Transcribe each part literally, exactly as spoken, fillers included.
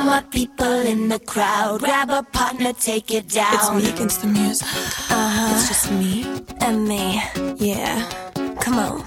my people in the crowd, grab a partner, take it down. It's me against the music. Uh-huh. It's just me and me. Yeah. Come on.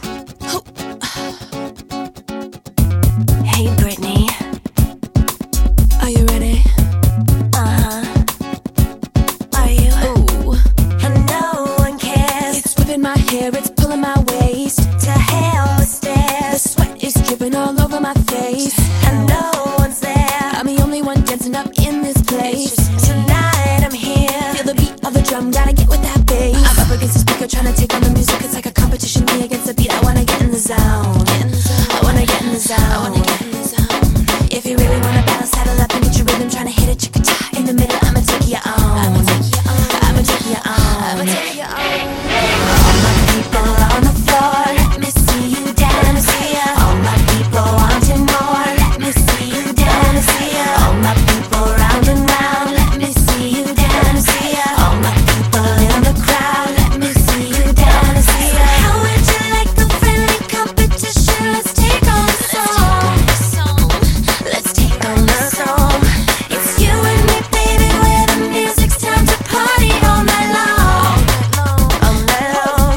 Hey Britney, are you ready? Uh-huh. Are you? Ooh. And no one cares. It's whipping my hair, it's pulling my waist. To hell with The stairs. sweat is dripping all over my face. And no one's there. I'm the only one dancing up in this place. Tonight I'm here. Feel the beat of the drum, gotta get with that bass. I'm up against the speaker, trying to take on the music. It's like a competition, me against the beat. I wanna get in the zone. I wanna get in the zone. I wanna get in the zone. If you really wanna battle, saddle up and get your rhythm. Trying to hit it, chicka-cha. In the middle, I'ma take you on. I'ma take you on. I'ma take you on. I'ma take you on. All my people on the floor, let me see you dance. All my people wanting more, let me see you dance. All my people round and round, let me see you dance. All my people in the crowd, let me see you dance. How would you like a friendly competition? Let's take on the song. Let's take on the song. It's you and me, baby, where the music's time to party all night long. All night long.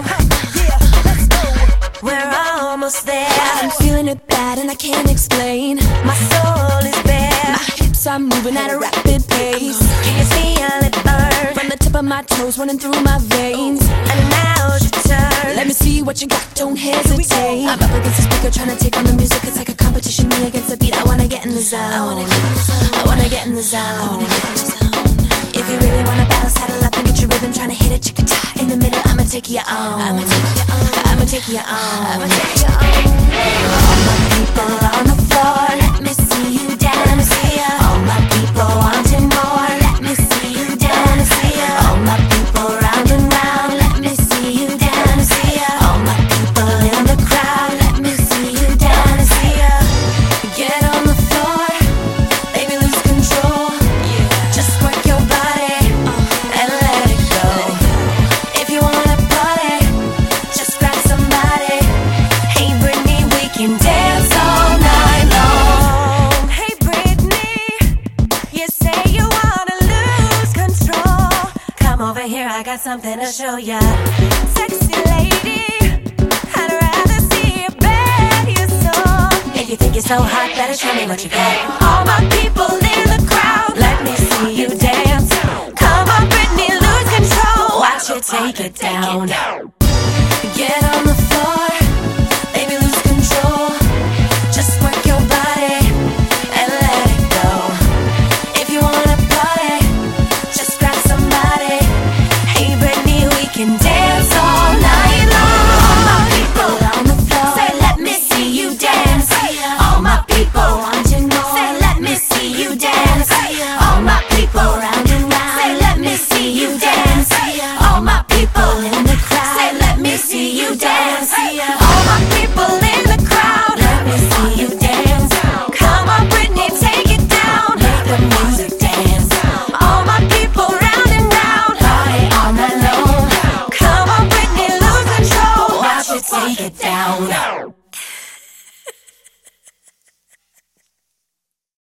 We're almost there. I'm feeling it bad and I can't explain. My soul is bare. My hips are moving at a rapid pace. Can you feel it burn? From the tip of my toes running through my veins. And now's your turn. Let me see what you got, don't hesitate. I'm up against the speaker, trying to take on the music. It's like a competition, me against the beat. I wanna get in the zone. I wanna get in the zone. I wanna get in the zone. If you really wanna battle, saddle up and get your rhythm. Trying to hit it, chicka-cha. In the middle, I'ma take you on. I'ma take you on. I'ma take you on. I'ma take you on. All my people on the floor, let me see you dance. All my people wanting more, let me see you dance. All my people round and round, let me see you dance. All my people in the crowd, let me see you dance. Get on the floor, baby, lose control. Just work your body and let it go. If you wanna party, just grab somebody. Hey Britney, we can dance all night long. Hey Britney, you say you wanna lose control. Come over here, I got something to show ya. Sexy lady, I'd rather see you bare your soul. If you think you're so hot, better show me what you got. All my people in the crowd, let me see you dance. Come on Britney, lose control. Watch you take it down.